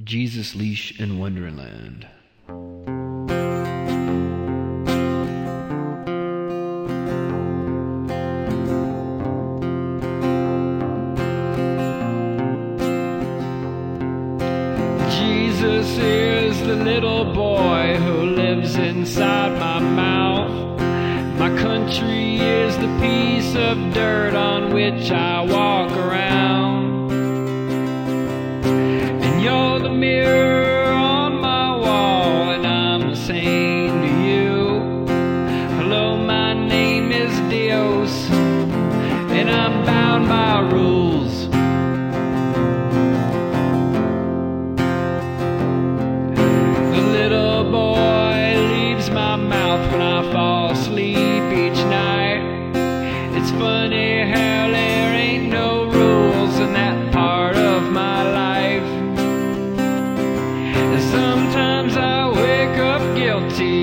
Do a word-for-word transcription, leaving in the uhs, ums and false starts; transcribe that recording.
Jesus Leash in Wonderland. Jesus is the little boy who lives inside my mouth. My country is the piece of dirt on which I walk around. And you're the mirror on my wall, and I'm the same to you. Hello, my name is Dios, and I'm bound by rules. The little boy leaves my mouth when I fall asleep each night. It's funny how there ain't no rules in that part of my life. And sometimes I wake up guilty